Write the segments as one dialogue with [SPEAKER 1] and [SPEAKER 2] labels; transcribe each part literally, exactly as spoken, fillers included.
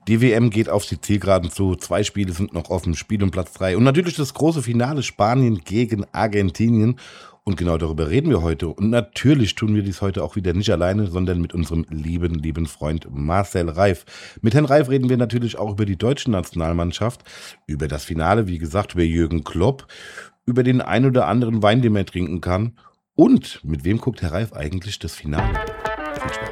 [SPEAKER 1] Die W M geht auf die Zielgeraden zu. Zwei Spiele sind noch offen. Spiel um Platz drei. Und natürlich das große Finale Spanien gegen Argentinien. Und genau darüber reden wir heute. Und natürlich tun wir dies heute auch wieder nicht alleine, sondern mit unserem lieben, lieben Freund Marcel Reif. Mit Herrn Reif reden wir natürlich auch über die deutsche Nationalmannschaft, über das Finale, wie gesagt, über Jürgen Klopp, über den ein oder anderen Wein, den man trinken kann. Und mit wem guckt Herr Reif eigentlich das Finale? Viel Spaß.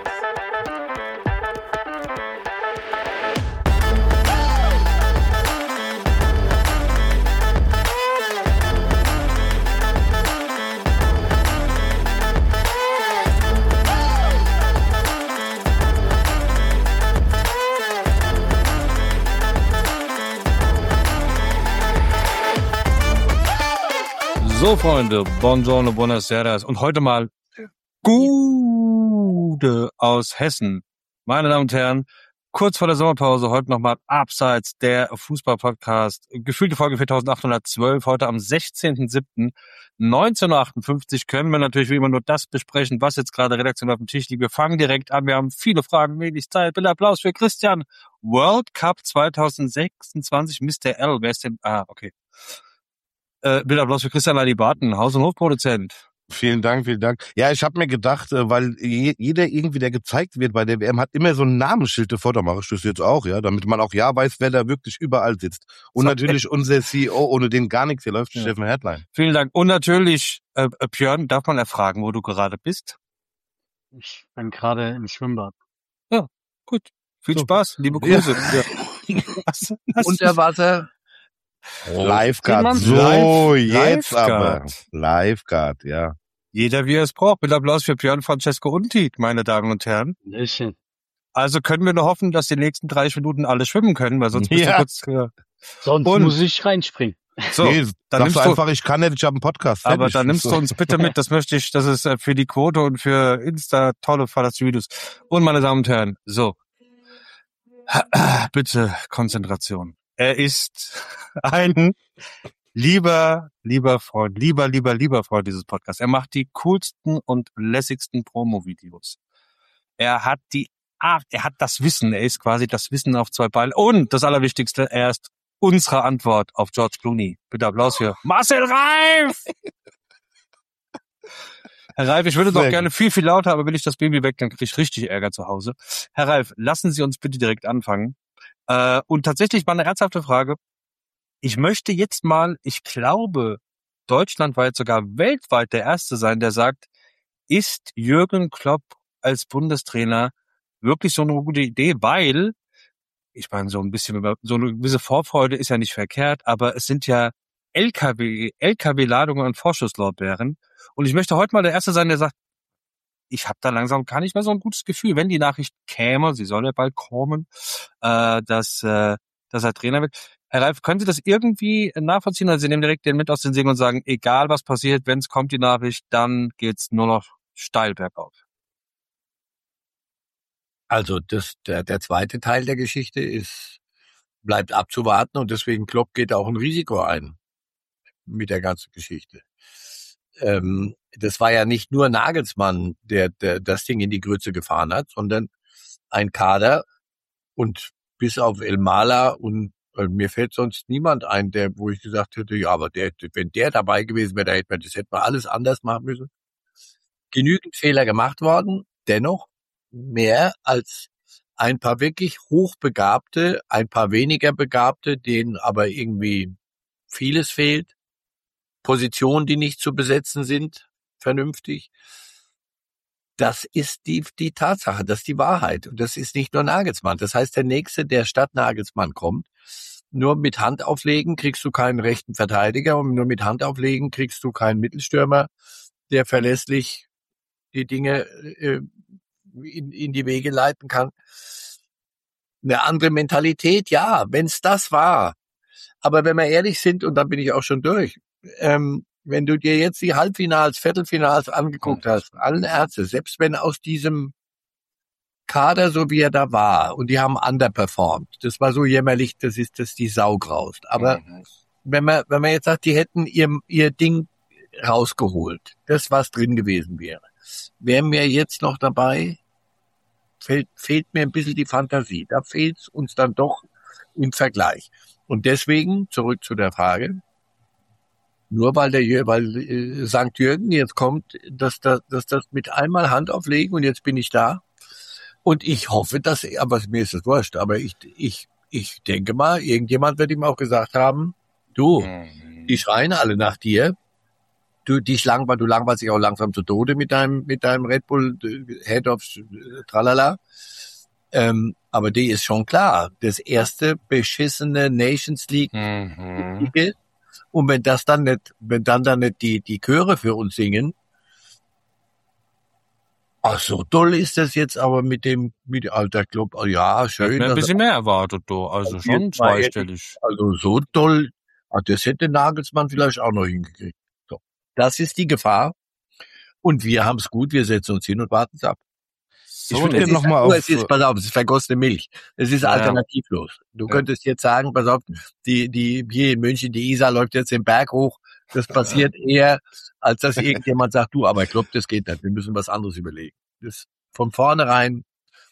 [SPEAKER 2] So, Freunde, buongiorno, buonasera und heute mal Gude aus Hessen. Meine Damen und Herren, kurz vor der Sommerpause, heute nochmal Abseits der Fußball-Podcast. Gefühlte Folge viertausendachthundertzwölf, heute am sechzehnten siebten neunzehnhundertachtundfünfzig können wir natürlich wie immer nur das besprechen, was jetzt gerade redaktionell auf dem Tisch liegt. Wir fangen direkt an, wir haben viele Fragen, wenig Zeit. Bitte Applaus für Christian. World Cup zweitausendsechsundzwanzig, Mister L. Wer ist denn? Ah, okay. Äh, bitte Applaus für Christian Lalibaten, Haus- und Hofproduzent.
[SPEAKER 1] Vielen Dank, vielen Dank. Ja, ich habe mir gedacht, weil jeder irgendwie, der gezeigt wird bei der W M, hat immer so ein Namensschild davor. Da mache ich das jetzt auch, ja, damit man auch ja weiß, wer da wirklich überall sitzt. Und so, natürlich unser C E O, ohne den gar nichts hier läuft, ja. Steffen Hertlein.
[SPEAKER 2] Vielen Dank. Und natürlich, äh, Björn, darf man erfragen, wo du gerade bist?
[SPEAKER 3] Ich bin gerade im Schwimmbad.
[SPEAKER 2] Ja, gut. Viel so. Spaß, liebe Grüße. Ja.
[SPEAKER 4] Ja. Was, was Unter Wasser.
[SPEAKER 1] Oh. Lifeguard, so Live, jetzt Lifeguard. Aber. Lifeguard, ja.
[SPEAKER 2] Jeder wie er es braucht. Mit Applaus für Björn Francesco Untied, meine Damen und Herren.
[SPEAKER 3] Lächeln.
[SPEAKER 2] Also können wir nur hoffen, dass die nächsten dreißig Minuten alle schwimmen können, weil sonst
[SPEAKER 1] ja.
[SPEAKER 2] bist du kurz... Ja.
[SPEAKER 3] Sonst und, muss ich reinspringen.
[SPEAKER 1] So, nee, dann nimmst du einfach, ich kann nicht, ich habe einen Podcast.
[SPEAKER 2] Aber dann nimmst so. du uns bitte mit, das möchte ich, das ist für die Quote und für Insta tolle Videos. Und meine Damen und Herren, so. Bitte Konzentration. Er ist ein lieber, lieber Freund, lieber, lieber, lieber Freund dieses Podcasts. Er macht die coolsten und lässigsten Promo-Videos. Er hat die Art, er hat das Wissen, er ist quasi das Wissen auf zwei Beinen. Und das Allerwichtigste, er ist unsere Antwort auf George Clooney. Bitte Applaus für Marcel Reif! Herr Reif, ich würde doch gerne viel, viel lauter, aber will ich das Baby weg, dann kriege ich richtig Ärger zu Hause. Herr Reif, lassen Sie uns bitte direkt anfangen. Äh, und tatsächlich mal eine ernsthafte Frage. Ich möchte jetzt mal, ich glaube, Deutschland war jetzt sogar weltweit der Erste sein, der sagt, ist Jürgen Klopp als Bundestrainer wirklich so eine gute Idee? Weil, ich meine, so ein bisschen, so eine gewisse Vorfreude ist ja nicht verkehrt, aber es sind ja L K W, L K W-Ladungen an Vorschusslorbeeren. Und ich möchte heute mal der Erste sein, der sagt, ich habe da langsam gar nicht mehr so ein gutes Gefühl, wenn die Nachricht käme, sie soll ja bald kommen, äh, dass, äh, dass er Trainer wird. Herr Reif, können Sie das irgendwie nachvollziehen? Also Sie nehmen direkt den mit aus den Segeln und sagen, egal was passiert, wenn es kommt, die Nachricht, dann geht's nur noch steil bergauf.
[SPEAKER 4] Also das, der, der zweite Teil der Geschichte ist, bleibt abzuwarten und deswegen Klopp geht auch ein Risiko ein mit der ganzen Geschichte. Ähm, das war ja nicht nur Nagelsmann, der, der das Ding in die Grütze gefahren hat, sondern ein Kader und bis auf Elmala und äh, mir fällt sonst niemand ein, der, wo ich gesagt hätte, ja, aber der, wenn der dabei gewesen wäre, da hätte man, das hätte man alles anders machen müssen. Genügend Fehler gemacht worden, dennoch mehr als ein paar wirklich hochbegabte, ein paar weniger begabte, denen aber irgendwie vieles fehlt. Positionen, die nicht zu besetzen sind, vernünftig. Das ist die, die Tatsache, das ist die Wahrheit. Und das ist nicht nur Nagelsmann. Das heißt, der Nächste, der statt Nagelsmann kommt, nur mit Hand auflegen kriegst du keinen rechten Verteidiger und nur mit Hand auflegen kriegst du keinen Mittelstürmer, der verlässlich die Dinge äh, in, in die Wege leiten kann. Eine andere Mentalität, ja, wenn's das war. Aber wenn wir ehrlich sind, und dann bin ich auch schon durch, Ähm, wenn du dir jetzt die Halbfinals, Viertelfinals angeguckt hast, allen Ärzte, selbst wenn aus diesem Kader, so wie er da war, und die haben underperformed, das war so jämmerlich, das ist, dass die Sau graust. Aber mhm. wenn man, wenn man jetzt sagt, die hätten ihr, ihr Ding rausgeholt, das was drin gewesen wäre, wären wir jetzt noch dabei? fehlt, fehlt mir ein bisschen die Fantasie. Da fehlt es uns dann doch im Vergleich. Und deswegen, zurück zu der Frage, nur weil der weil äh, Sankt Jürgen jetzt kommt, dass das, dass das mit einmal Hand auflegen und jetzt bin ich da. Und ich hoffe, dass, aber mir ist es wurscht, aber ich, ich, ich denke mal, irgendjemand wird ihm auch gesagt haben, du, mhm. die schreien alle nach dir. Du, dich langweil, du langweilst dich auch langsam zu Tode mit deinem, mit deinem Red Bull Head of Tralala. Ähm, aber die ist schon klar. Das erste beschissene Nations League. Mhm. Und wenn das dann nicht, wenn dann dann nicht die, die Chöre für uns singen, ach, so toll ist das jetzt aber mit dem, mit alter Club, oh ja, schön.
[SPEAKER 2] Ich hätte ein bisschen mehr erwartet, du. Also schon zweistellig.
[SPEAKER 4] Also so toll, ach, das hätte Nagelsmann vielleicht auch noch hingekriegt. So. Das ist die Gefahr. Und wir haben es gut, wir setzen uns hin und warten es ab.
[SPEAKER 1] So, ich würde noch mal auf,
[SPEAKER 4] es ist, pass auf, es ist vergossene Milch. Es ist ja alternativlos. Du ja. könntest jetzt sagen, pass auf, die, die, hier in München, die Isar läuft jetzt den Berg hoch. Das passiert eher, als dass irgendjemand sagt, du, aber ich glaube, das geht nicht. Wir müssen was anderes überlegen. Das, von vornherein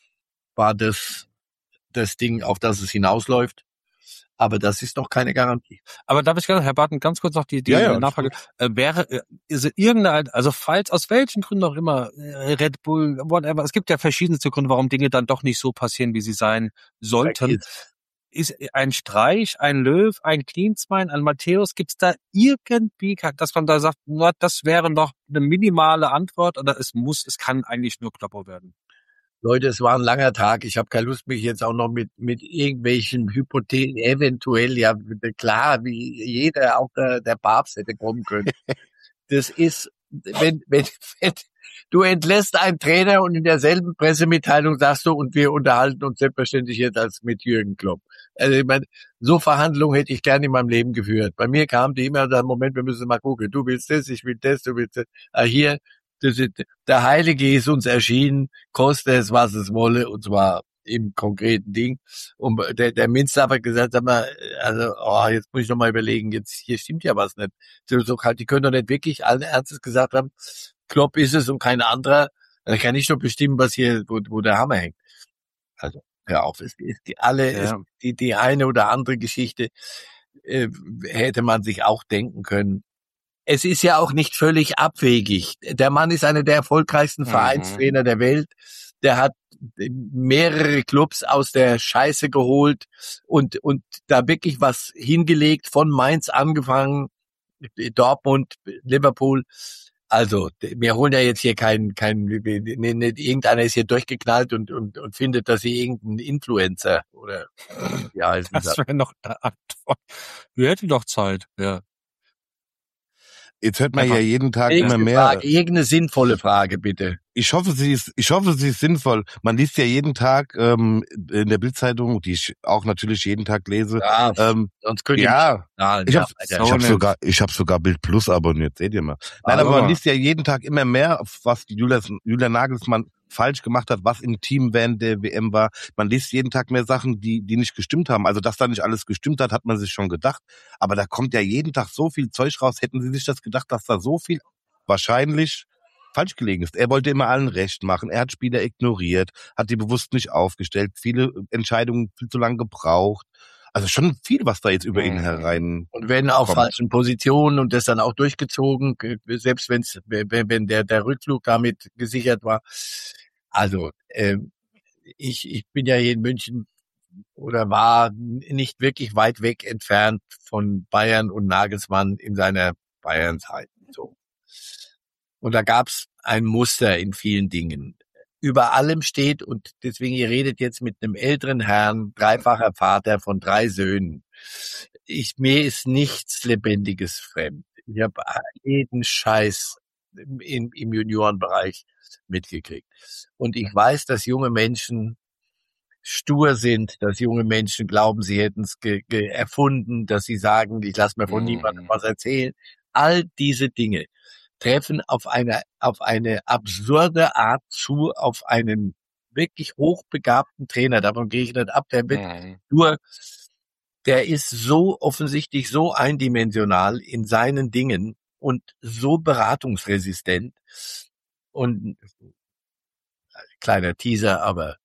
[SPEAKER 4] war das, das Ding, auf das es hinausläuft. Aber das ist doch keine Garantie.
[SPEAKER 2] Aber darf ich gerne, Herr Barton, ganz kurz noch die, die ja, ja, Nachfrage. Äh, wäre, ist irgendeine, also falls, aus welchen Gründen auch immer, Red Bull, whatever, es gibt ja verschiedenste Gründe, warum Dinge dann doch nicht so passieren, wie sie sein sollten. Ist ein Streich, ein Löw, ein Klinsmann, ein Matthäus, gibt's da irgendwie, dass man da sagt, na, das wäre noch eine minimale Antwort, oder es muss, es kann eigentlich nur Kloppo werden?
[SPEAKER 4] Leute, es war ein langer Tag. Ich habe keine Lust, mich jetzt auch noch mit mit irgendwelchen Hypothesen, eventuell, ja klar, wie jeder, auch der, der Papst hätte kommen können. Das ist, wenn, wenn, wenn du entlässt einen Trainer und in derselben Pressemitteilung sagst du, und wir unterhalten uns selbstverständlich jetzt als mit Jürgen Klopp. Also ich meine, so Verhandlungen hätte ich gerne in meinem Leben geführt. Bei mir kam die immer der Moment, wir müssen mal gucken, du willst das, ich will das, du willst das. Ah, hier, das ist, der Heilige ist uns erschienen, koste es, was es wolle, und zwar im konkreten Ding. Und der, der Minster hat gesagt, sag mal, also, oh, jetzt muss ich noch mal überlegen, jetzt, hier stimmt ja was nicht. So, so, die können doch nicht wirklich allen Ernstes gesagt haben, Klopp ist es und kein anderer. Dann kann ich doch bestimmen, was hier, wo, wo der Hammer hängt. Also, hör auf, es ist die alle, ja. es, die, die eine oder andere Geschichte, äh, hätte man sich auch denken können. Es ist ja auch nicht völlig abwegig. Der Mann ist einer der erfolgreichsten Vereinstrainer mhm. der Welt. Der hat mehrere Clubs aus der Scheiße geholt und, und da wirklich was hingelegt, von Mainz angefangen, Dortmund, Liverpool. Also, wir holen ja jetzt hier keinen, keinen, nicht irgendeiner ist hier durchgeknallt und, und, und findet, dass sie irgendein Influencer oder, ja,
[SPEAKER 2] ist das wäre noch eine Antwort. Wir hätten doch Zeit, ja.
[SPEAKER 1] Jetzt hört man ja jeden Tag immer mehr.
[SPEAKER 4] Frage, irgendeine sinnvolle Frage, bitte.
[SPEAKER 1] Ich hoffe, sie ist, ich hoffe, sie ist sinnvoll. Man liest ja jeden Tag ähm, in der Bildzeitung, die ich auch natürlich jeden Tag lese. Ja, ähm, sonst könnt ihr ja, nicht, ich habe ich hab sogar, ich habe sogar Bild Plus abonniert. Seht ihr mal. Nein, aber, aber man liest ja jeden Tag immer mehr, was Julian, Julian Nagelsmann falsch gemacht hat, was im Team während der W M war. Man liest jeden Tag mehr Sachen, die die nicht gestimmt haben. Also, dass da nicht alles gestimmt hat, hat man sich schon gedacht. Aber da kommt ja jeden Tag so viel Zeug raus. Hätten Sie sich das gedacht, dass da so viel wahrscheinlich falsch gelegen ist? Er wollte immer allen recht machen. Er hat Spieler ignoriert, hat die bewusst nicht aufgestellt, viele Entscheidungen viel zu lange gebraucht. Also schon viel, was da jetzt über ihn herein.
[SPEAKER 4] Und wenn auf kommt. falschen Positionen und das dann auch durchgezogen, selbst wenn's, wenn, wenn der, der Rückflug damit gesichert war. Also, äh, ich, ich bin ja hier in München oder war nicht wirklich weit weg entfernt von Bayern und Nagelsmann in seiner Bayern-Zeit. So. Und da gab's ein Muster in vielen Dingen. Über allem steht, und deswegen, ihr redet jetzt mit einem älteren Herrn, dreifacher Vater von drei Söhnen. Ich, mir ist nichts Lebendiges fremd. Ich habe jeden Scheiß in, im Juniorenbereich mitgekriegt. Und ich weiß, dass junge Menschen stur sind, dass junge Menschen glauben, sie hätten es ge- ge- erfunden, dass sie sagen, ich lasse mir von mm. niemandem was erzählen. All diese Dinge treffen auf eine, auf eine absurde Art zu, auf einen wirklich hochbegabten Trainer. Davon gehe ich nicht ab. Der wird mm. nur, der ist so offensichtlich so eindimensional in seinen Dingen und so beratungsresistent. Und kleiner Teaser, aber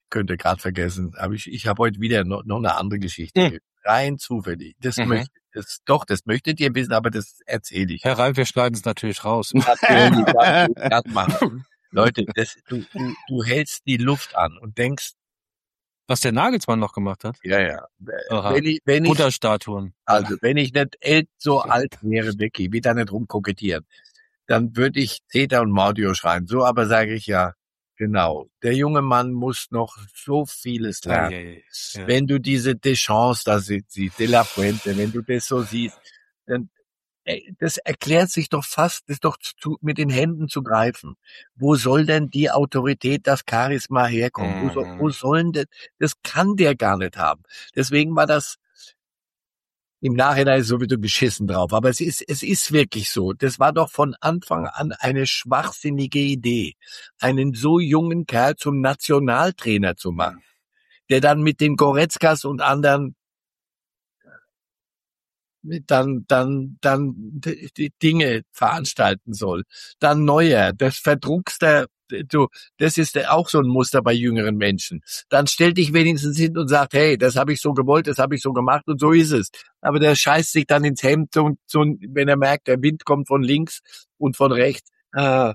[SPEAKER 4] könnte gerade vergessen, aber ich, ich habe heute wieder noch, noch eine andere Geschichte. Mhm. Rein zufällig. Das mhm. möchte das, doch, das möchtet ihr wissen, aber das erzähle ich.
[SPEAKER 2] Herr Reif, wir schneiden es natürlich raus.
[SPEAKER 4] Natürlich, das machen. Leute, das, du, du, du hältst die Luft an und denkst,
[SPEAKER 2] was der Nagelsmann noch gemacht hat?
[SPEAKER 4] Ja, ja.
[SPEAKER 2] Aha. Wenn ich, wenn ich, Buddha-Statuen.
[SPEAKER 4] Also, wenn ich nicht el- so alt wäre, Vicky, wie da nicht rumkokettieren, dann würde ich Zeta und Mordio schreien. So aber sage ich ja, genau. Der junge Mann muss noch so vieles lernen. Ja, ja, ja. Ja. Wenn du diese Deschamps da siehst, De La Fuente, wenn du das so siehst, dann, ey, das erklärt sich doch fast, das ist doch zu, mit den Händen zu greifen. Wo soll denn die Autorität, das Charisma herkommen? Mhm. Wo, soll, wo sollen denn, das kann der gar nicht haben. Deswegen war das im Nachhinein sowieso beschissen drauf. Aber es ist, es ist wirklich so. Das war doch von Anfang an eine schwachsinnige Idee, einen so jungen Kerl zum Nationaltrainer zu machen, der dann mit den Goretzkas und anderen dann, dann, dann die Dinge veranstalten soll. Dann Neuer, das verdruckste, du, das ist auch so ein Muster bei jüngeren Menschen. Dann stell dich wenigstens hin und sag, hey, das habe ich so gewollt, das habe ich so gemacht und so ist es. Aber der scheißt sich dann ins Hemd und so, wenn er merkt, der Wind kommt von links und von rechts. Ah,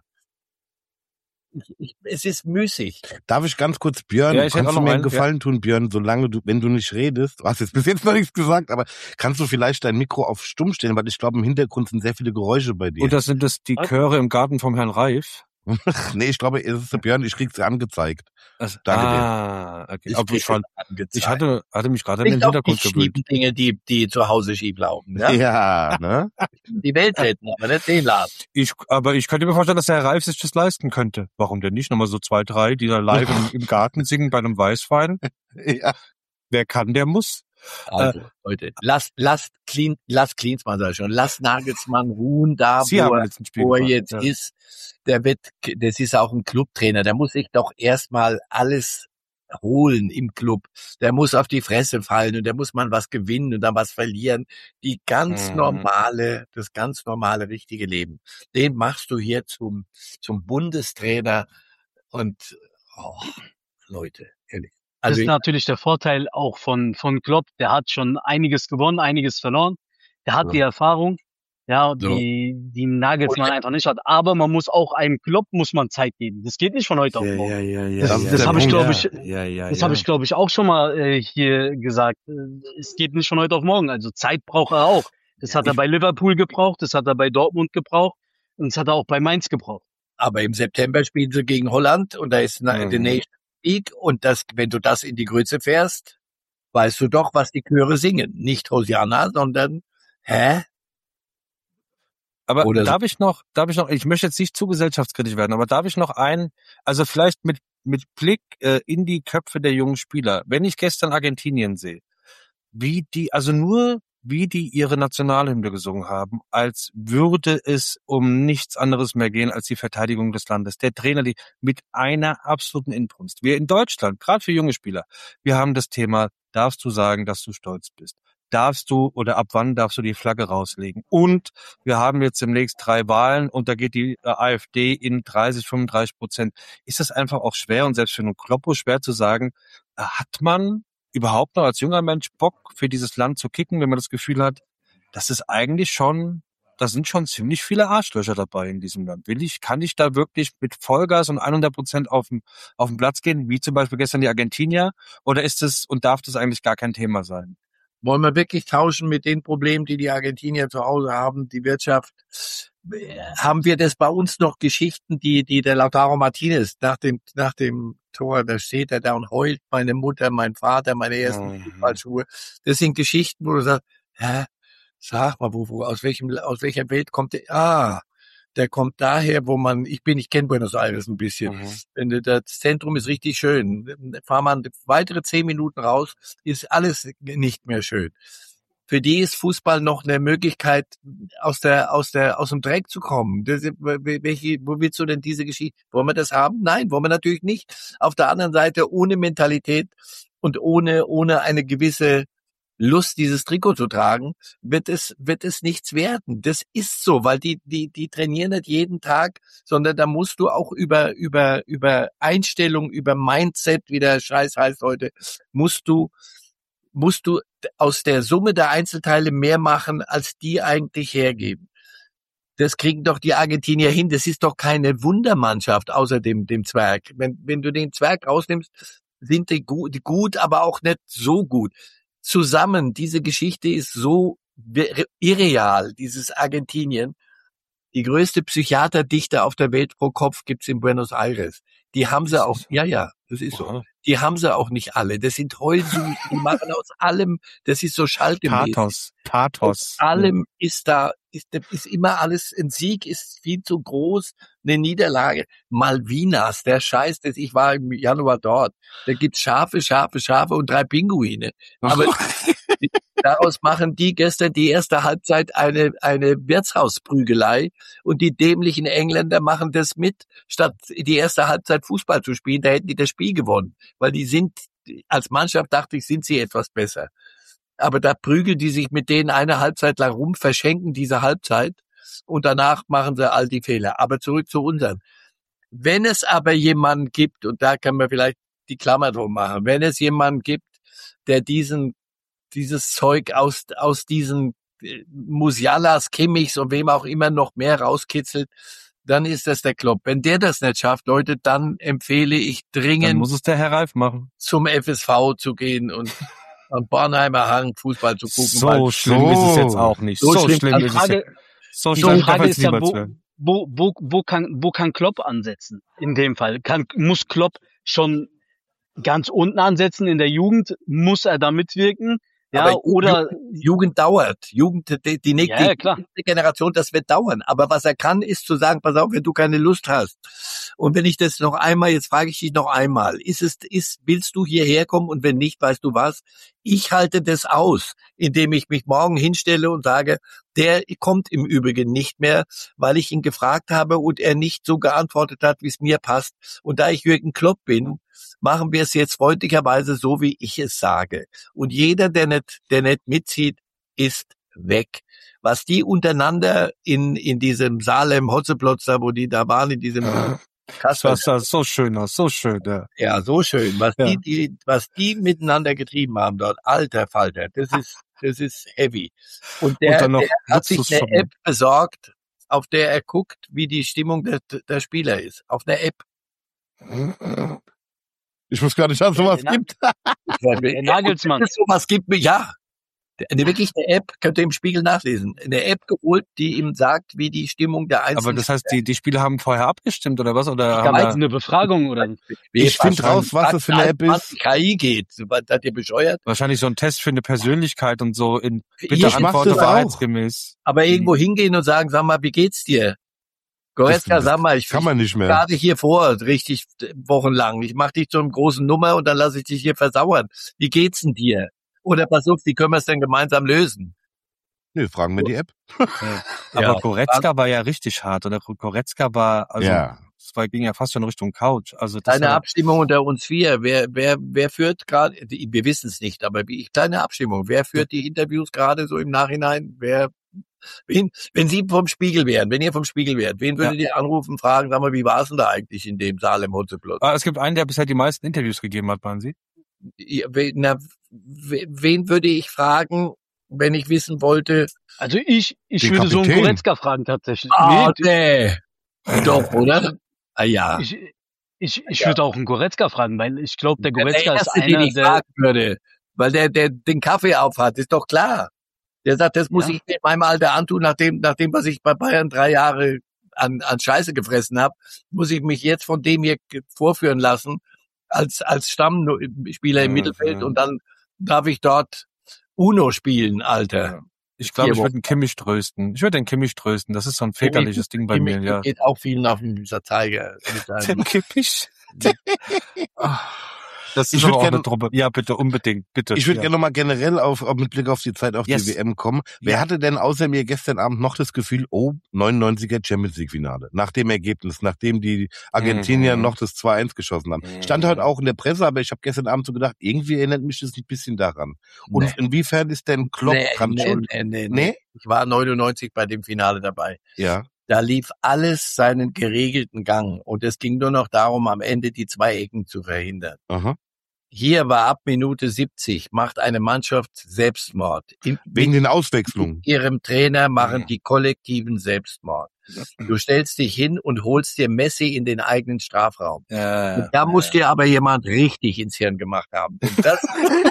[SPEAKER 4] Ich, ich, es ist müßig.
[SPEAKER 1] Darf ich ganz kurz, Björn, ja, kannst du mir einen Gefallen ja. tun, Björn, solange du, wenn du nicht redest, du hast jetzt bis jetzt noch nichts gesagt, aber kannst du vielleicht dein Mikro auf stumm stellen, weil ich glaube, im Hintergrund sind sehr viele Geräusche bei dir.
[SPEAKER 2] Und das sind das die Chöre im Garten vom Herrn Reif?
[SPEAKER 1] Nee, ich glaube, es ist der Björn, ich krieg's dir angezeigt.
[SPEAKER 2] Also, Danke ah, dir. Okay. Ich, Aber ich, fand, ich hatte, hatte mich gerade in den Hintergrund gewöhnt.
[SPEAKER 4] Die Dinge, die, die zu Hause schief laufen. Ja,
[SPEAKER 1] ja ne?
[SPEAKER 4] Die Welt retten, aber nicht den Laden.
[SPEAKER 2] Ich, aber ich könnte mir vorstellen, dass der Herr Reif sich das leisten könnte. Warum denn nicht? Nochmal so zwei, drei, die da live im, im Garten singen bei einem Weißwein.
[SPEAKER 1] Ja.
[SPEAKER 2] Wer kann, der muss.
[SPEAKER 4] Also, äh, Leute, lasst, lasst Clean, lasst Klinsmann sag ich schon, lasst Nagelsmann ruhen da,
[SPEAKER 2] Sie
[SPEAKER 4] wo,
[SPEAKER 2] er,
[SPEAKER 4] wo er jetzt ja. ist. Der wird, das ist auch ein Clubtrainer, der muss sich doch erstmal alles holen im Club. Der muss auf die Fresse fallen und der muss mal was gewinnen und dann was verlieren. Die ganz mhm. normale, das ganz normale, richtige Leben. Den machst du hier zum, zum Bundestrainer und, oh, Leute, ehrlich.
[SPEAKER 3] Also das ist natürlich der Vorteil auch von, von Klopp. Der hat schon einiges gewonnen, einiges verloren. Der hat so. die Erfahrung, ja, so. die, die Nagelsmann und, einfach nicht hat. Aber man muss auch einem Klopp muss man Zeit geben. Das geht nicht von heute
[SPEAKER 2] ja,
[SPEAKER 3] auf morgen.
[SPEAKER 2] Ja, ja, ja,
[SPEAKER 3] das
[SPEAKER 2] ja,
[SPEAKER 3] das
[SPEAKER 2] ja,
[SPEAKER 3] habe ich, glaube ich,
[SPEAKER 2] ja, ja,
[SPEAKER 3] das
[SPEAKER 2] ja.
[SPEAKER 3] habe ich, glaube ich, auch schon mal äh, hier gesagt. Es geht nicht von heute auf morgen. Also Zeit braucht er auch. Das ja, hat er bei Liverpool gebraucht, das hat er bei Dortmund gebraucht und das hat er auch bei Mainz gebraucht.
[SPEAKER 4] Aber im September spielen sie gegen Holland und da ist mhm. die Nation League und das, wenn du das in die Grütze fährst, weißt du doch, was die Chöre singen. Nicht Hosianna, sondern, hä?
[SPEAKER 2] Aber Oder darf so. ich noch, darf ich noch, ich möchte jetzt nicht zu gesellschaftskritisch werden, aber darf ich noch ein, also vielleicht mit, mit Blick äh, in die Köpfe der jungen Spieler, wenn ich gestern Argentinien sehe, wie die, also nur wie die ihre Nationalhymne gesungen haben, als würde es um nichts anderes mehr gehen als die Verteidigung des Landes. Der Trainer, die mit einer absoluten Inbrunst. Wir in Deutschland, gerade für junge Spieler, wir haben das Thema, darfst du sagen, dass du stolz bist? Darfst du oder ab wann darfst du die Flagge rauslegen? Und wir haben jetzt demnächst drei Wahlen und da geht die AfD in dreißig, fünfunddreißig Prozent. Ist das einfach auch schwer und selbst für einen Kloppo schwer zu sagen, hat man überhaupt noch als junger Mensch Bock für dieses Land zu kicken, wenn man das Gefühl hat, das ist eigentlich schon, da sind schon ziemlich viele Arschlöcher dabei in diesem Land. Will ich, kann ich da wirklich mit Vollgas und hundert Prozent auf den, auf den Platz gehen, wie zum Beispiel gestern die Argentinier, oder ist es und darf das eigentlich gar kein Thema sein?
[SPEAKER 4] Wollen wir wirklich tauschen mit den Problemen, die die Argentinier zu Hause haben, die Wirtschaft? Haben wir das bei uns noch Geschichten, die, die der Lautaro Martinez nach dem, nach dem Tor, da steht er da und heult, meine Mutter, mein Vater, meine ersten Fußballschuhe. Das sind Geschichten, wo du sagst, hä, sag mal, wo, wo, aus welchem, aus welcher Welt kommt der? Ah, der kommt daher, wo man, ich bin, ich kenne Buenos Aires ein bisschen. Mhm. Wenn du, das Zentrum ist richtig schön. Fahr mal weitere zehn Minuten raus, ist alles nicht mehr schön. Für die ist Fußball noch eine Möglichkeit, aus der, aus der, aus dem Dreck zu kommen. Das, welche, wo willst du denn diese Geschichte? Wollen wir das haben? Nein, wollen wir natürlich nicht. Auf der anderen Seite ohne Mentalität und ohne, ohne eine gewisse Lust, dieses Trikot zu tragen, wird es, wird es nichts werden. Das ist so, weil die, die, die trainieren nicht jeden Tag, sondern da musst du auch über, über, über Einstellung, über Mindset, wie der Scheiß heißt heute, musst du, musst du aus der Summe der Einzelteile mehr machen, als die eigentlich hergeben. Das kriegen doch die Argentinier hin. Das ist doch keine Wundermannschaft außer dem, dem Zwerg. Wenn, wenn du den Zwerg rausnimmst, sind die gut, gut, aber auch nicht so gut. Zusammen, diese Geschichte ist so irreal, dieses Argentinien. Die größte Psychiaterdichte auf der Welt pro Kopf gibt's in Buenos Aires. Die haben sie auch, ja, ja, das ist so. Die haben sie auch nicht alle. Das sind Heulsüßen, die machen aus allem, das ist so schaltgemäß.
[SPEAKER 2] Pathos, Pathos.
[SPEAKER 4] Aus allem ist da, ist, ist immer alles, ein Sieg ist viel zu groß, eine Niederlage. Malvinas, der Scheiß, das, ich war im Januar dort, da gibt's Schafe, Schafe, Schafe und drei Pinguine. Aber daraus machen die gestern die erste Halbzeit eine, eine Wirtshausprügelei und die dämlichen Engländer machen das mit, statt die erste Halbzeit Fußball zu spielen, da hätten die das Spiel gewonnen, weil die sind, als Mannschaft dachte ich, sind sie etwas besser. Aber da prügeln die sich mit denen eine Halbzeit lang rum, verschenken diese Halbzeit und danach machen sie all die Fehler. Aber zurück zu unseren. Wenn es aber jemanden gibt, und da kann man vielleicht die Klammer drum machen, wenn es jemanden gibt, der diesen dieses Zeug aus aus diesen Musialas, Kimmichs und wem auch immer noch mehr rauskitzelt, dann ist das der Klopp. Wenn der das nicht schafft, Leute, dann empfehle ich dringend,
[SPEAKER 2] dann muss es der Herr Reif machen,
[SPEAKER 4] zum F S V zu gehen und am Bornheimer Hang Fußball zu gucken.
[SPEAKER 2] So schlimm so, ist es jetzt auch nicht. So, so schlimm, schlimm ist es jetzt.
[SPEAKER 3] So schlimm die Frage ist ja, wo, wo, wo, wo kann, wo kann Klopp ansetzen? In dem Fall. Kann, muss Klopp schon ganz unten ansetzen in der Jugend? Muss er da mitwirken? Ja,
[SPEAKER 4] aber
[SPEAKER 3] oder
[SPEAKER 4] Jugend dauert. Jugend, die, die nächste,
[SPEAKER 3] ja, ja,
[SPEAKER 4] die Generation, das wird dauern. Aber was er kann, ist zu sagen, pass auf, wenn du keine Lust hast. Und wenn ich das noch einmal, jetzt frage ich dich noch einmal, ist es, ist, willst du hierher kommen? Und wenn nicht, weißt du was? Ich halte das aus, indem ich mich morgen hinstelle und sage, der kommt im Übrigen nicht mehr, weil ich ihn gefragt habe und er nicht so geantwortet hat, wie es mir passt. Und da ich Jürgen Klopp bin, machen wir es jetzt freundlicherweise so, wie ich es sage. Und jeder, der nicht, der nicht mitzieht, ist weg. Was die untereinander in, in diesem Salem-Hotzeplotz da, wo die da waren, in diesem
[SPEAKER 2] Das war so schön aus, so schön, ja.
[SPEAKER 4] Ja, so schön. Was
[SPEAKER 2] ja.
[SPEAKER 4] die, die, was die miteinander getrieben haben dort, alter Falter, das ist, das ist heavy. Und der,
[SPEAKER 2] Und
[SPEAKER 4] der hat sich eine App besorgt, auf der er guckt, wie die Stimmung der, der Spieler ist. Auf der App.
[SPEAKER 1] Ich wusste gar nicht, dass es sowas
[SPEAKER 3] der
[SPEAKER 1] gibt.
[SPEAKER 3] Der Nagelsmann.
[SPEAKER 4] Dass es sowas gibt, ja. Eine wirklich eine App, könnt ihr im Spiegel nachlesen. Eine App geholt, die ihm sagt, wie die Stimmung der Einzelnen.
[SPEAKER 2] Aber das heißt, die die Spieler haben vorher abgestimmt oder was? Oder
[SPEAKER 3] ich
[SPEAKER 2] haben
[SPEAKER 3] da eine Befragung oder?
[SPEAKER 1] Ich finde raus, was das für eine App ist.
[SPEAKER 4] K I geht, seid ihr bescheuert?
[SPEAKER 2] Wahrscheinlich so ein Test für eine Persönlichkeit und so in bitte
[SPEAKER 1] ich
[SPEAKER 2] Antworten wahrheitsgemäß.
[SPEAKER 4] Aber irgendwo hingehen und sagen, sag mal, wie geht's dir? Goretzka, sag mal, ich
[SPEAKER 1] kann man nicht mehr.
[SPEAKER 4] gerade hier vor, richtig wochenlang. Ich mach dich zu einem großen Nummer und dann lasse ich dich hier versauern. Wie geht's denn dir? Oder pass auf, wie können wir es denn gemeinsam lösen?
[SPEAKER 1] Nee, fragen wir die App.
[SPEAKER 2] Ja. Aber ja. Goretzka war ja richtig hart. Oder Goretzka war, also
[SPEAKER 1] ja.
[SPEAKER 2] es war, ging ja fast schon Richtung Couch. Also das
[SPEAKER 4] kleine
[SPEAKER 2] war,
[SPEAKER 4] Abstimmung unter uns vier. Wer, wer, wer führt gerade, wir wissen es nicht, aber wie, kleine Abstimmung. Wer führt die Interviews gerade so im Nachhinein? Wer, wen, wenn Sie vom Spiegel wären, wenn ihr vom Spiegel wärt, wen würdet ja. ihr anrufen, fragen, sag mal, wie war es denn da eigentlich in dem Salem-Hotzeplotz?
[SPEAKER 2] Ah, es gibt einen, der bisher die meisten Interviews gegeben hat, meinen Sie?
[SPEAKER 4] Ja, na, wen würde ich fragen, wenn ich wissen wollte?
[SPEAKER 3] Also ich, ich würde Kapitän. so einen Goretzka fragen tatsächlich.
[SPEAKER 4] Ah, nee. nee. Doch, oder? Ah, ja.
[SPEAKER 3] Ich, ich, ich ja. würde auch einen Goretzka fragen, weil ich glaube, der Goretzka
[SPEAKER 4] der
[SPEAKER 3] ist einer,
[SPEAKER 4] den ich
[SPEAKER 3] der...
[SPEAKER 4] fragen würde, weil der, der den Kaffee aufhat, ist doch klar. Der sagt, das muss ja. ich mit meinem Alter antun, nachdem, nachdem, was ich bei Bayern drei Jahre an, an Scheiße gefressen habe, muss ich mich jetzt von dem hier vorführen lassen, als als Stammspieler im ja, Mittelfeld ja. und dann darf ich dort Uno spielen, Alter. Ja.
[SPEAKER 2] Ich glaube, ich würde den Kimmich trösten. Ich würde den Kimmich trösten. Das ist so ein väterliches Ding bei
[SPEAKER 4] Kimmich
[SPEAKER 2] mir, ja.
[SPEAKER 4] Geht auch vielen auf den Zeiger.
[SPEAKER 2] Den Kimmich? Das
[SPEAKER 1] ich
[SPEAKER 2] ist aber auch
[SPEAKER 1] gerne,
[SPEAKER 2] eine Truppe. Ja, bitte, unbedingt, bitte.
[SPEAKER 1] Ich würde
[SPEAKER 2] ja.
[SPEAKER 1] gerne nochmal generell auf, auf, mit Blick auf die Zeit auf yes. die W M kommen. Wer ja. hatte denn außer mir gestern Abend noch das Gefühl, oh, neunundneunziger Champions League Finale? Nach dem Ergebnis, nachdem die Argentinier mhm. noch das zwei eins geschossen haben. Mhm. Stand heute auch in der Presse, aber ich habe gestern Abend so gedacht, irgendwie erinnert mich das ein bisschen daran. Und nee. inwiefern ist denn Klopp
[SPEAKER 4] nee,
[SPEAKER 1] dran
[SPEAKER 4] nee,
[SPEAKER 1] schuld?
[SPEAKER 4] Nee, nee, nee, nee. Ich war neunundneunzig bei dem Finale dabei.
[SPEAKER 1] Ja.
[SPEAKER 4] Da lief alles seinen geregelten Gang und es ging nur noch darum, am Ende die zwei Ecken zu verhindern.
[SPEAKER 1] Aha.
[SPEAKER 4] Hier war ab Minute siebzig, macht eine Mannschaft Selbstmord.
[SPEAKER 1] In, Wegen den Auswechslungen.
[SPEAKER 4] Ihrem Trainer machen die kollektiven Selbstmord. Du stellst dich hin und holst dir Messi in den eigenen Strafraum.
[SPEAKER 2] Ja,
[SPEAKER 4] da muss ja. dir aber jemand richtig ins Hirn gemacht haben. Und das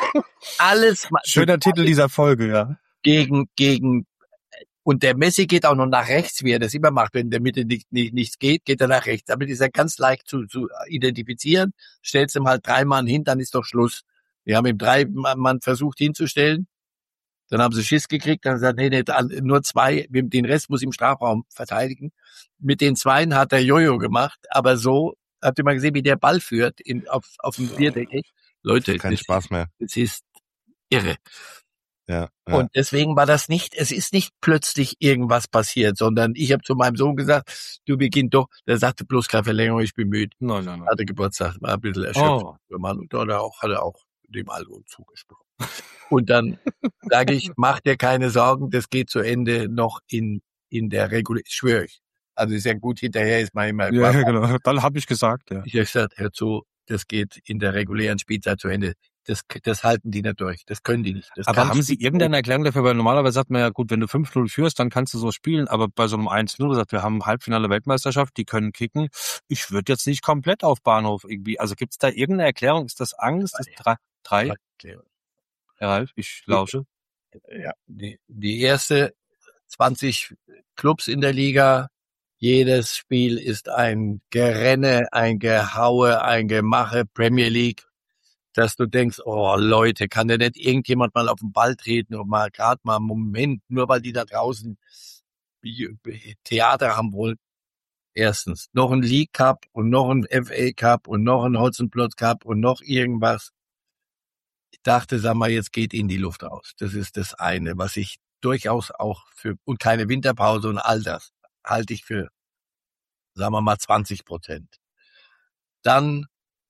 [SPEAKER 4] alles.
[SPEAKER 2] Schöner Titel dieser Folge, ja.
[SPEAKER 4] Gegen, gegen, und der Messi geht auch noch nach rechts, wie er das immer macht. Wenn in der Mitte nicht, nicht, nichts geht, geht er nach rechts. Damit ist er ganz leicht zu, zu identifizieren. Stellst ihm halt drei Mann hin, dann ist doch Schluss. Wir haben ihm drei Mann versucht hinzustellen. Dann haben sie Schiss gekriegt, dann haben sie gesagt, nee, nee, nur zwei, den Rest muss im Strafraum verteidigen. Mit den Zweien hat er Jojo gemacht, aber so, habt ihr mal gesehen, wie der Ball führt in, auf, auf dem Vierdeck? Leute,
[SPEAKER 1] kein
[SPEAKER 4] das,
[SPEAKER 1] Spaß mehr.
[SPEAKER 4] Das ist irre.
[SPEAKER 1] Ja, ja.
[SPEAKER 4] Und deswegen war das nicht, es ist nicht plötzlich irgendwas passiert, sondern ich habe zu meinem Sohn gesagt, du beginnst doch, der sagte bloß keine Verlängerung, ich bin müde.
[SPEAKER 2] Nein, nein, nein.
[SPEAKER 4] Hatte Geburtstag, war ein bisschen erschöpft.
[SPEAKER 2] Oh.
[SPEAKER 4] Und da hat er auch, hat er auch dem Album zugesprochen. Und dann sage ich, mach dir keine Sorgen, das geht zu Ende noch in in der Regulär, schwöre ich. Also ist ja gut, hinterher ist man immer.
[SPEAKER 2] Ja, ja genau, dann habe ich gesagt, ja.
[SPEAKER 4] Ich habe gesagt, hör zu, das geht in der regulären Spielzeit zu Ende. Das, das halten die nicht durch, das können die nicht. Das
[SPEAKER 2] aber haben Sie irgendeine Erklärung dafür? Weil normalerweise sagt man ja, gut, wenn du fünf null führst, dann kannst du so spielen, aber bei so einem eins null gesagt, wir haben Halbfinale Weltmeisterschaft, die können kicken. Ich würde jetzt nicht komplett auf Bahnhof irgendwie, also gibt's da irgendeine Erklärung? Ist das Angst? Ist drei? drei? Herr Ralf, ich lausche.
[SPEAKER 4] Ja, die, die erste zwanzig Clubs in der Liga, jedes Spiel ist ein Gerenne, ein Gehaue, ein Gemache, Premier League, dass du denkst, oh Leute, kann denn nicht irgendjemand mal auf den Ball treten und mal gerade mal einen Moment, nur weil die da draußen Theater haben wollen. Erstens, noch ein League Cup und noch ein F A Cup und noch ein Hotzenplotz Cup und noch irgendwas. Ich dachte, sag mal, jetzt geht ihnen die Luft aus. Das ist das eine, was ich durchaus auch für, und keine Winterpause und all das, halte ich für, sagen wir mal, zwanzig Prozent. Dann,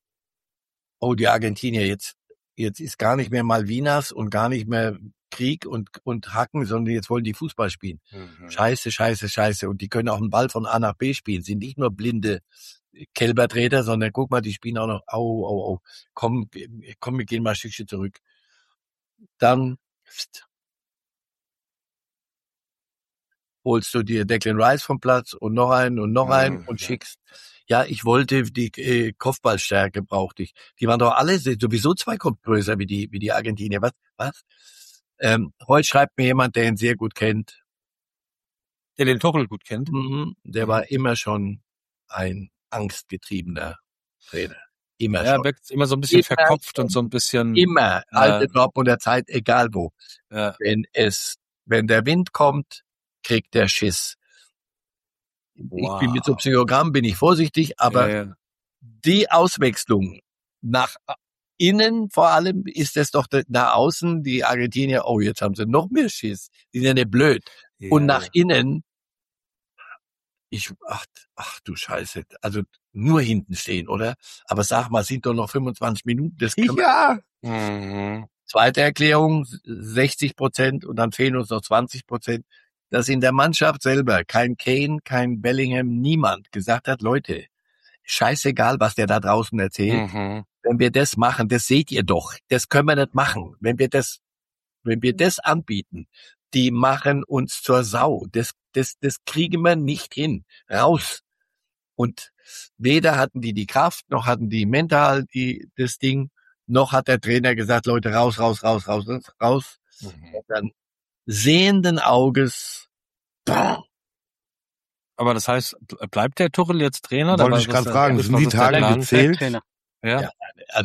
[SPEAKER 4] oh, die Argentinier, jetzt, jetzt ist gar nicht mehr Malvinas und gar nicht mehr Krieg und, und Hacken, sondern jetzt wollen die Fußball spielen. Mhm. Scheiße, scheiße, scheiße. Und die können auch einen Ball von A nach B spielen, sind nicht nur blinde Kälbertreter, sondern guck mal, die spielen auch noch, au, au, au, komm, komm, wir gehen mal ein Stückchen zurück. Dann pst, holst du dir Declan Rice vom Platz und noch einen und noch mhm. einen und schickst. Ja, ich wollte die äh, Kopfballstärke, brauchte ich. Die waren doch alle sowieso zwei Kopf größer wie die, wie die Argentinier. Was, was? Ähm, heute schreibt mir jemand, der ihn sehr gut kennt.
[SPEAKER 2] Der den Tuchel gut kennt?
[SPEAKER 4] Mhm, der mhm. war immer schon ein angstgetriebener Trainer. Immer
[SPEAKER 2] ja,
[SPEAKER 4] schon.
[SPEAKER 2] wirkt immer so ein bisschen immer verkopft schon. Und so ein bisschen.
[SPEAKER 4] Immer. Äh, alte Job und der Zeit, egal wo.
[SPEAKER 2] Ja.
[SPEAKER 4] Wenn es, wenn der Wind kommt, kriegt der Schiss. Wow. Ich bin mit so Psychogramm, bin ich vorsichtig, aber ja, ja. die Auswechslung nach innen vor allem ist es doch nach außen, die Argentinier, oh, jetzt haben sie noch mehr Schiss. Die sind ja nicht blöd. Ja. Und nach innen, ich, ach, ach du Scheiße, also nur hinten stehen, oder? Aber sag mal, sind doch noch fünfundzwanzig Minuten. Das kann
[SPEAKER 1] ja.
[SPEAKER 4] Mhm. Zweite Erklärung, sechzig Prozent und dann fehlen uns noch zwanzig Prozent. Dass in der Mannschaft selber kein Kane, kein Bellingham, niemand gesagt hat, Leute, scheißegal, was der da draußen erzählt. Mhm. Wenn wir das machen, das seht ihr doch, das können wir nicht machen. Wenn wir das, wenn wir das anbieten, die machen uns zur Sau. Das, das, das kriegen wir nicht hin. Raus. Und weder hatten die die Kraft, noch hatten die mental die, das Ding, noch hat der Trainer gesagt, Leute, raus, raus, raus, raus, raus. Mhm. Und dann sehenden Auges. Boah.
[SPEAKER 2] Aber das heißt, bleibt der Tuchel jetzt Trainer?
[SPEAKER 1] Wollte ich gerade fragen, sind die Tage gezählt?
[SPEAKER 2] Ja.
[SPEAKER 4] ja. Also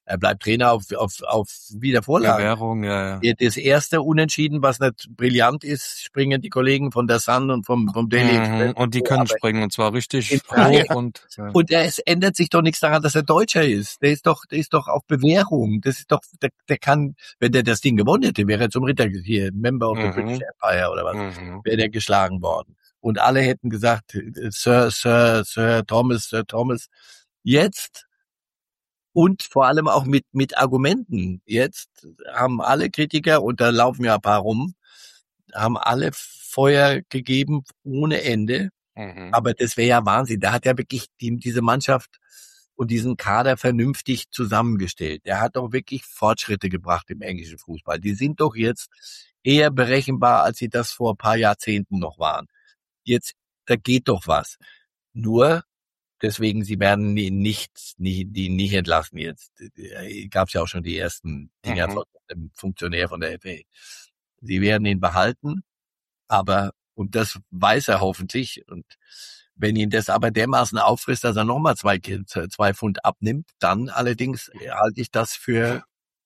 [SPEAKER 4] Er bleibt Trainer auf, auf, auf Wiedervorlage.
[SPEAKER 2] Bewährung, ja, ja.
[SPEAKER 4] Das erste Unentschieden, was nicht brillant ist, springen die Kollegen von der Sun und vom, vom Daily Express.
[SPEAKER 2] Mhm, und die können springen, und zwar richtig
[SPEAKER 4] hoch.
[SPEAKER 2] Und, ja.
[SPEAKER 4] und er, es ändert sich doch nichts daran, dass er Deutscher ist. Der ist doch, der ist doch auf Bewährung. Das ist doch, der, der kann, wenn der das Ding gewonnen hätte, wäre er zum Ritter hier, Member of the mhm. British Empire oder was, mhm. wäre der geschlagen worden. Und alle hätten gesagt, Sir, Sir, Sir Thomas, Sir Thomas. Jetzt und vor allem auch mit mit Argumenten. Jetzt haben alle Kritiker, und da laufen ja ein paar rum, haben alle Feuer gegeben ohne Ende. Mhm. Aber das wäre ja Wahnsinn. Da hat ja wirklich die, diese Mannschaft und diesen Kader vernünftig zusammengestellt. Der hat doch wirklich Fortschritte gebracht im englischen Fußball. Die sind doch jetzt eher berechenbar, als sie das vor ein paar Jahrzehnten noch waren. Jetzt, da geht doch was. Nur, deswegen, sie werden nicht, nicht, die nicht entlassen jetzt. Gab es ja auch schon die ersten Dinger mhm. von dem Funktionär von der F A. Sie werden ihn behalten, aber, und das weiß er hoffentlich, und wenn ihn das aber dermaßen auffrisst, dass er nochmal zwei, zwei Pfund abnimmt, dann allerdings halte ich das für,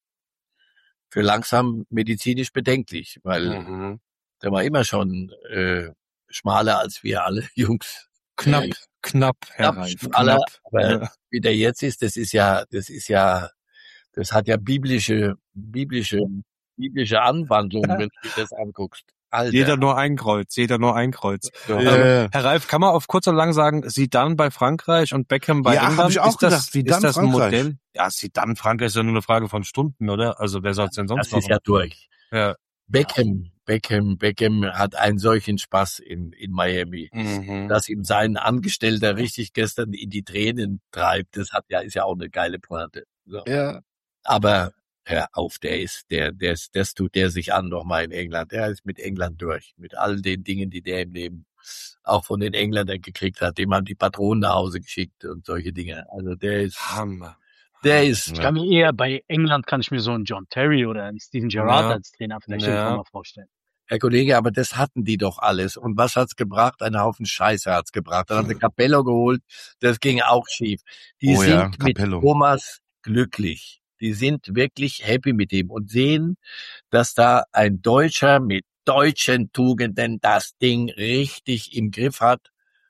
[SPEAKER 4] für langsam medizinisch bedenklich, weil mhm. der war immer schon äh, schmaler als wir alle Jungs.
[SPEAKER 2] Knapp, äh, knapp, Herr
[SPEAKER 4] Reif. Knapp, aber ja. Wie der jetzt ist, das ist ja, das ist ja, das hat ja biblische, biblische, biblische Anwandlungen, wenn du dir das anguckst. Alter.
[SPEAKER 2] Jeder nur ein Kreuz, jeder nur ein Kreuz. Ja. Ähm, Herr Reif, kann man auf kurz und lang sagen, Zidane bei Frankreich und Beckham bei
[SPEAKER 1] ja,
[SPEAKER 2] England?
[SPEAKER 1] Hab ich auch
[SPEAKER 2] ist das,
[SPEAKER 1] gedacht, Zidane
[SPEAKER 2] ist das ein
[SPEAKER 1] Frankreich.
[SPEAKER 2] Modell? Ja, Zidane Frankreich ist ja nur eine Frage von Stunden, oder? Also wer soll es denn sonst
[SPEAKER 4] das
[SPEAKER 2] machen?
[SPEAKER 4] Das ist ja durch.
[SPEAKER 2] Ja.
[SPEAKER 4] Beckham, Beckham, Beckham hat einen solchen Spaß in, in Miami, mhm. dass ihm sein Angestellter richtig gestern in die Tränen treibt. Das hat ja, ist ja auch eine geile Pointe. So.
[SPEAKER 1] Ja.
[SPEAKER 4] Aber hör auf, der ist, der, der ist, das tut der sich an nochmal in England. Der ist mit England durch. Mit all den Dingen, die der im Leben auch von den Engländern gekriegt hat. Dem haben die Patronen nach Hause geschickt und solche Dinge. Also der ist,
[SPEAKER 2] Hammer.
[SPEAKER 4] Der ist.
[SPEAKER 3] Ich kann mir eher bei England kann ich mir so einen John Terry oder einen Steven Gerrard ja. als Trainer vielleicht ja. irgendwann mal vorstellen.
[SPEAKER 4] Herr Kollege, aber das hatten die doch alles. Und was hat's gebracht? Ein Haufen Scheiße hat's gebracht. Dann haben sie Capello geholt. Das ging auch schief. Die oh sind ja, mit Thomas glücklich. Die sind wirklich happy mit ihm und sehen, dass da ein Deutscher mit deutschen Tugenden das Ding richtig im Griff hat.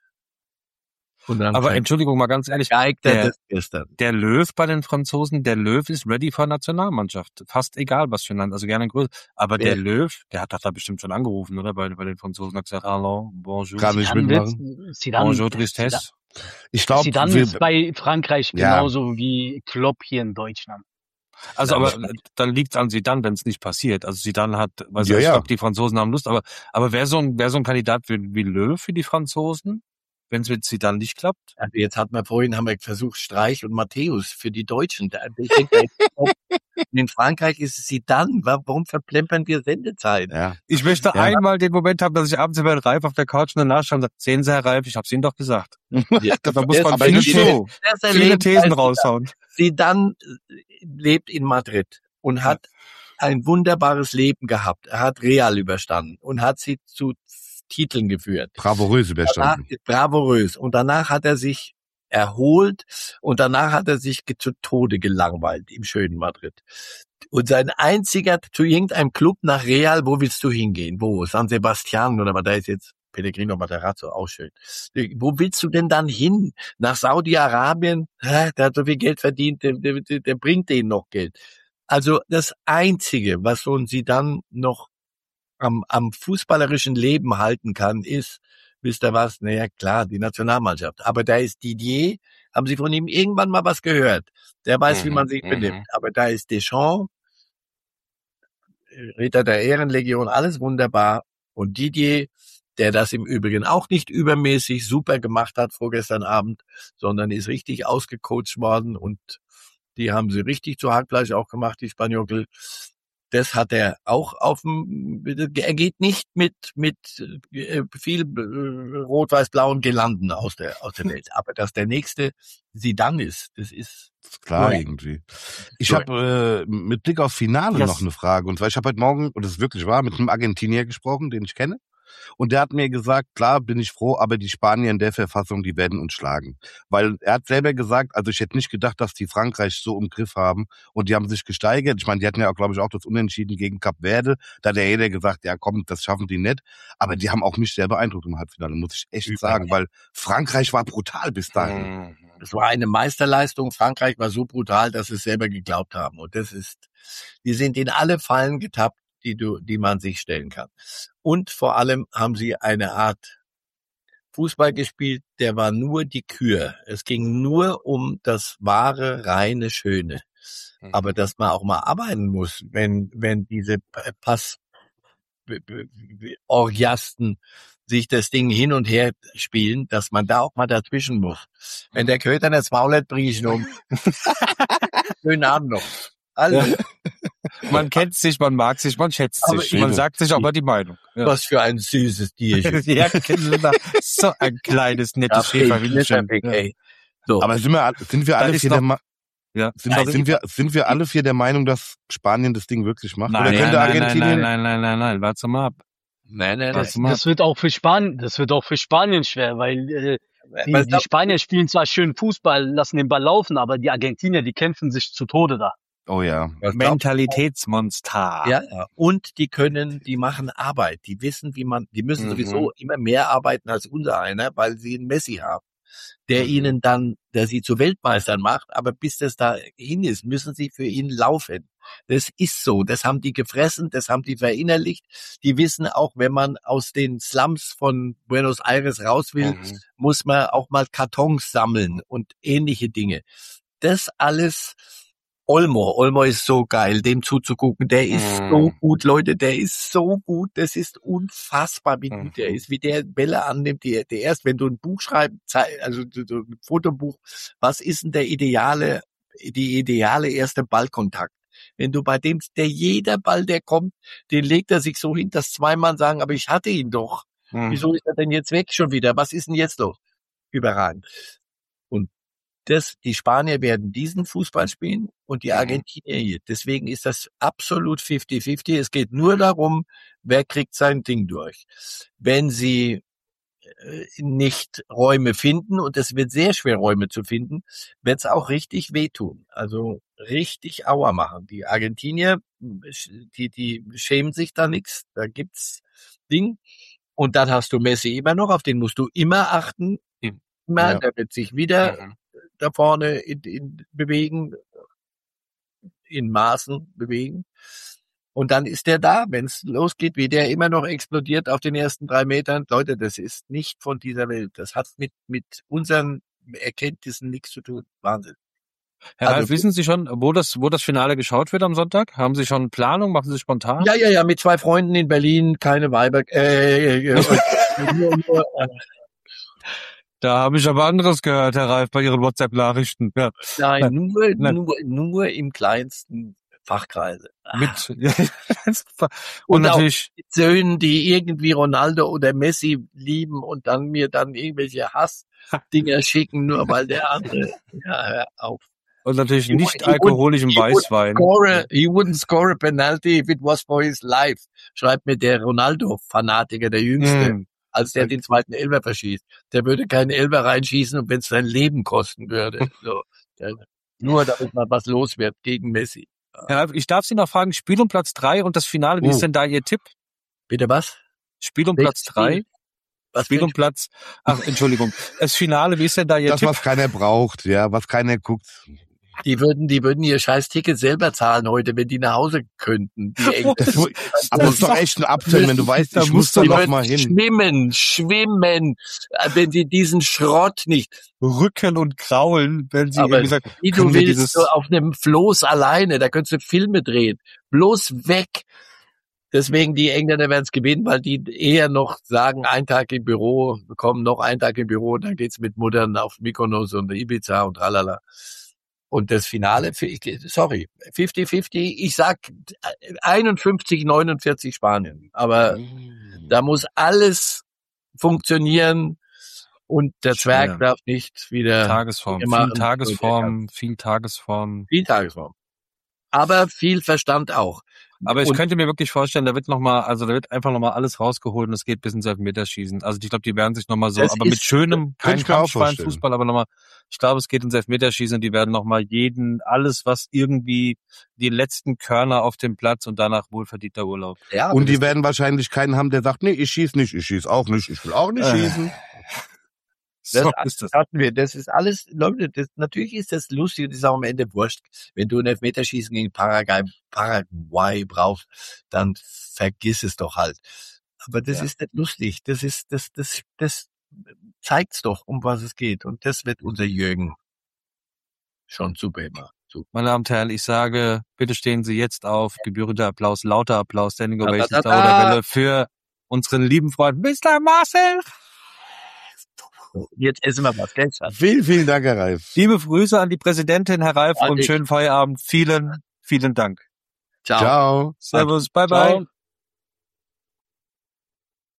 [SPEAKER 2] Aber Entschuldigung, mal ganz ehrlich, der, der Löw bei den Franzosen, der Löw ist ready für Nationalmannschaft. Fast egal, was für ein Land, also gerne größer. Aber ja. der Löw, der hat doch da bestimmt schon angerufen, oder? Bei, bei den Franzosen hat gesagt, hallo, bonjour.
[SPEAKER 1] Kann ich mitmachen.
[SPEAKER 2] Bonjour, Tristesse.
[SPEAKER 3] Ich glaube, Zidane ist bei Frankreich genauso ja. wie Klopp hier in Deutschland.
[SPEAKER 2] Also, aber dann liegt's an Zidane, wenn es nicht passiert. Also Zidane hat, weiß ja, ich ja. glaube, die Franzosen haben Lust, aber, aber wer so ein, wer so ein Kandidat wie, wie Löw für die Franzosen? Wenn es mit Zidane nicht klappt?
[SPEAKER 4] Also jetzt hat man vorhin, haben wir versucht, Streich und Matthäus für die Deutschen. Ich denke, in Frankreich ist es Zidane. Warum verplempern wir Sendezeit?
[SPEAKER 2] Ja. Ich möchte ja. einmal den Moment haben, dass ich abends über den Reif auf der Couch und danach schaue und sage, sehen Sie, Herr Reif, ich hab's Ihnen doch gesagt. Ja, da muss man viele, so. viele Thesen raushauen.
[SPEAKER 4] Zidane lebt in Madrid und hat ein wunderbares Leben gehabt. Er hat Real überstanden und hat sie zu Titeln geführt.
[SPEAKER 1] Bravourös überstanden.
[SPEAKER 4] Danach, bravourös. Und danach hat er sich erholt und danach hat er sich zu Tode gelangweilt im schönen Madrid. Und sein einziger, zu irgendeinem Club nach Real, wo willst du hingehen? Wo? San Sebastian oder was, da ist jetzt Pellegrino Matarazzo, auch schön. Wo willst du denn dann hin? Nach Saudi-Arabien? Der hat so viel Geld verdient, der, der, der bringt denen noch Geld. Also das Einzige, was so ein Zidane noch am, am fußballerischen Leben halten kann, ist, wisst ihr was? Naja, klar, die Nationalmannschaft. Aber da ist Didier, haben Sie von ihm irgendwann mal was gehört? Der weiß, mhm, wie man sich mhm. benimmt. Aber da ist Deschamps, Ritter der Ehrenlegion, alles wunderbar. Und Didier, der das im Übrigen auch nicht übermäßig super gemacht hat vorgestern Abend, sondern ist richtig ausgecoacht worden und die haben sie richtig zu Hackfleisch auch gemacht, die Spanjolkel. Das hat er auch auf dem, er geht nicht mit, mit viel rot-weiß-blauen Girlanden aus der, aus der Welt. Aber dass der nächste Zidane ist, das ist,
[SPEAKER 1] das ist klar cool. Irgendwie. Ich habe äh, mit Blick aufs Finale yes. noch eine Frage. Und zwar, ich habe heute Morgen, und das ist wirklich wahr, mit einem Argentinier gesprochen, den ich kenne. Und der hat mir gesagt, klar, bin ich froh, aber die Spanier in der Verfassung, die werden uns schlagen. Weil er hat selber gesagt, also ich hätte nicht gedacht, dass die Frankreich so im Griff haben und die haben sich gesteigert. Ich meine, die hatten ja auch, glaube ich, auch das Unentschieden gegen Kap Verde. Da hat ja jeder gesagt, ja komm, das schaffen die nicht. Aber die haben auch mich sehr beeindruckt im Halbfinale, muss ich echt sagen, weil Frankreich war brutal bis dahin.
[SPEAKER 4] Es war eine Meisterleistung. Frankreich war so brutal, dass sie es selber geglaubt haben. Und das ist, die sind in alle Fallen getappt, die du, die man sich stellen kann. Und vor allem haben sie eine Art Fußball gespielt, der war nur die Kür. Es ging nur um das wahre, reine, Schöne. Mhm. Aber dass man auch mal arbeiten muss, wenn, wenn diese Pass, Orgiasten sich das Ding hin und her spielen, dass man da auch mal dazwischen muss. Wenn der Köter das Maul hat, bringe ich ihn um. Schönen Abend noch. Also.
[SPEAKER 2] Man kennt sich, man mag sich, man schätzt
[SPEAKER 4] Aber
[SPEAKER 2] sich, man sagt sich auch mal die Meinung. Ja.
[SPEAKER 4] Was für ein süßes Tierchen.
[SPEAKER 2] Ja, so ein kleines, nettes Schäferhündchen.
[SPEAKER 4] Ja. So.
[SPEAKER 1] Aber sind wir, sind wir alle vier der Ma-
[SPEAKER 2] ja.
[SPEAKER 1] sind,
[SPEAKER 2] also,
[SPEAKER 1] sind wir, sind wir alle vier der Meinung, dass Spanien das Ding wirklich macht?
[SPEAKER 2] Nein,
[SPEAKER 1] Oder könnte
[SPEAKER 2] nein,
[SPEAKER 1] Argentinien?
[SPEAKER 2] nein, nein, nein, nein, nein, warte mal ab.
[SPEAKER 4] Nein, nein,
[SPEAKER 3] das, das wird auch für Spanien, das wird auch für Spanien schwer, weil äh, die, die Spanier spielen zwar schön Fußball, lassen den Ball laufen, aber die Argentinier, die kämpfen sich zu Tode da.
[SPEAKER 1] Oh ja.
[SPEAKER 2] Mentalitätsmonster.
[SPEAKER 4] Ja, ja. Und die können, die machen Arbeit. Die wissen, wie man, die müssen mhm. sowieso immer mehr arbeiten als unser einer, weil sie einen Messi haben, der mhm. ihnen dann, der sie zu Weltmeistern macht. Aber bis das da hin ist, müssen sie für ihn laufen. Das ist so. Das haben die gefressen, das haben die verinnerlicht. Die wissen auch, wenn man aus den Slums von Buenos Aires raus will, mhm. muss man auch mal Kartons sammeln und ähnliche Dinge. Das alles. Olmo, Olmo ist so geil, dem zuzugucken. Der ist mm. so gut, Leute, der ist so gut. Das ist unfassbar, wie gut mm. der ist, wie der Bälle annimmt. Der, der erst, wenn du ein Buch schreibst, also so ein Fotobuch, was ist denn der ideale, die ideale erste Ballkontakt? Wenn du bei dem, der jeder Ball, der kommt, den legt er sich so hin, dass zwei Mann sagen, aber ich hatte ihn doch. Mm. Wieso ist er denn jetzt weg schon wieder? Was ist denn jetzt los? Überragend. Und Das, die Spanier werden diesen Fußball spielen und die Argentinier hier. Deswegen ist das absolut fifty fifty. Es geht nur darum, wer kriegt sein Ding durch. Wenn sie äh, nicht Räume finden, und es wird sehr schwer, Räume zu finden, wird es auch richtig wehtun. Also richtig Aua machen. Die Argentinier, die, die schämen sich da nichts. Da gibt's Ding. Und dann hast du Messi immer noch, auf den musst du immer achten. Immer, ja. Der wird sich wieder mhm. da vorne in, in bewegen, in Maßen bewegen. Und dann ist der da, wenn es losgeht, wie der immer noch explodiert auf den ersten drei Metern. Leute, das ist nicht von dieser Welt. Das hat mit mit unseren Erkenntnissen nichts zu tun. Wahnsinn.
[SPEAKER 2] Herr also, Ralf, wissen Sie schon, wo das wo das Finale geschaut wird am Sonntag? Haben Sie schon Planung? Machen Sie spontan?
[SPEAKER 4] Ja, ja, ja, mit zwei Freunden in Berlin, keine Weiber. Äh, äh, äh, nur, nur, äh,
[SPEAKER 2] Da habe ich aber anderes gehört, Herr Ralf, bei Ihren WhatsApp-Nachrichten. Ja.
[SPEAKER 4] Nein, Nein, nur, Nein. nur, nur im kleinsten Fachkreise.
[SPEAKER 2] Mit,
[SPEAKER 4] und, und natürlich auch Söhnen, die irgendwie Ronaldo oder Messi lieben und dann mir dann irgendwelche Hassdinger schicken, nur weil der andere, ja, hör auf.
[SPEAKER 2] Und natürlich he, nicht alkoholischem Weißwein.
[SPEAKER 4] Score, he wouldn't score a penalty if it was for his life. Schreibt mir der Ronaldo-Fanatiker, der Jüngste. Mm. Als der den zweiten Elfer verschießt. Der würde keinen Elfer reinschießen, und wenn es sein Leben kosten würde. So, der, nur damit mal was los wird gegen Messi.
[SPEAKER 2] Ja, ich darf Sie noch fragen, Spiel um Platz drei und das Finale, wie oh. ist denn da Ihr Tipp?
[SPEAKER 4] Bitte was?
[SPEAKER 2] Spiel um Platz drei. Was Spiel um Platz, ach, Entschuldigung. Das Finale, wie ist denn da Ihr
[SPEAKER 1] das,
[SPEAKER 2] Tipp?
[SPEAKER 1] Das, was keiner braucht, ja, was keiner guckt.
[SPEAKER 4] Die würden, die würden ihr scheiß Ticket selber zahlen heute, wenn die nach Hause könnten. Die
[SPEAKER 1] das, aber das ist doch echt ein Abzug, wenn du weißt, ich muss da noch mal hin.
[SPEAKER 4] Schwimmen, schwimmen, wenn sie diesen Schrott nicht.
[SPEAKER 2] Rücken und kraulen, wenn sie,
[SPEAKER 4] aber
[SPEAKER 2] wie gesagt,
[SPEAKER 4] wie du willst, dieses so auf einem Floß alleine, da könntest du Filme drehen. Bloß weg. Deswegen, die Engländer werden es gewinnen, weil die eher noch sagen, ein Tag im Büro, bekommen noch einen Tag im Büro, dann geht's mit Muttern auf Mykonos und Ibiza und tralala. Und das Finale, sorry, fifty fifty, ich sag einundfünfzig neunundvierzig Spanien. Aber mm. da muss alles funktionieren und der Zwerg ja. darf nicht wieder...
[SPEAKER 2] Tagesform, viel Tagesform, viel Tagesform.
[SPEAKER 4] Viel Tagesform. Aber viel Verstand auch.
[SPEAKER 2] Aber ich
[SPEAKER 3] Und-
[SPEAKER 2] könnte mir wirklich vorstellen, da wird noch mal, also da wird einfach noch mal alles rausgeholt und es geht bis ins Elfmeterschießen. Also ich glaube, die werden sich noch mal so,
[SPEAKER 4] Das
[SPEAKER 2] aber mit
[SPEAKER 4] ist-
[SPEAKER 2] schönem, kein
[SPEAKER 1] ich mir auch
[SPEAKER 2] kampffreien
[SPEAKER 1] vorstellen.
[SPEAKER 2] Fußball, aber noch mal, ich glaube, es geht ins Elfmeterschießen und die werden noch mal jeden, alles, was irgendwie die letzten Körner auf dem Platz und danach wohlverdienter Urlaub.
[SPEAKER 4] Ja, aber
[SPEAKER 1] Und die
[SPEAKER 4] das-
[SPEAKER 1] werden wahrscheinlich keinen haben, der sagt, nee, ich schieß nicht, ich schieß auch nicht, ich will auch nicht
[SPEAKER 2] Äh.
[SPEAKER 1] schießen.
[SPEAKER 4] Das
[SPEAKER 2] So ist das.
[SPEAKER 4] hatten wir. Das ist alles, Leute, das, natürlich ist das lustig und ist auch am Ende wurscht. Wenn du ein Elfmeterschießen gegen Paraguay, Paraguay brauchst, dann vergiss es doch halt. Aber das
[SPEAKER 2] Ja.
[SPEAKER 4] ist nicht lustig. Das ist, das, das, das zeigt's doch, um was es geht. Und das wird unser Jürgen schon super immer. Super.
[SPEAKER 2] Meine Damen und Herren, ich sage, bitte stehen Sie jetzt auf. Gebührender Applaus, lauter Applaus, Standing
[SPEAKER 4] Da, da,
[SPEAKER 2] Ovation,
[SPEAKER 4] da,
[SPEAKER 2] Stau
[SPEAKER 4] da.
[SPEAKER 2] der Welle für unseren lieben Freund Mister Marcel.
[SPEAKER 4] Jetzt essen wir was, gell? Schatz?
[SPEAKER 1] Vielen, vielen Dank, Herr Reif.
[SPEAKER 2] Liebe Grüße an die Präsidentin, Herr Reif,
[SPEAKER 4] An
[SPEAKER 2] und
[SPEAKER 4] dich.
[SPEAKER 2] schönen Feierabend. Vielen, vielen Dank.
[SPEAKER 4] Ciao.
[SPEAKER 1] Ciao.
[SPEAKER 2] Servus, bye
[SPEAKER 3] Ciao.
[SPEAKER 2] bye.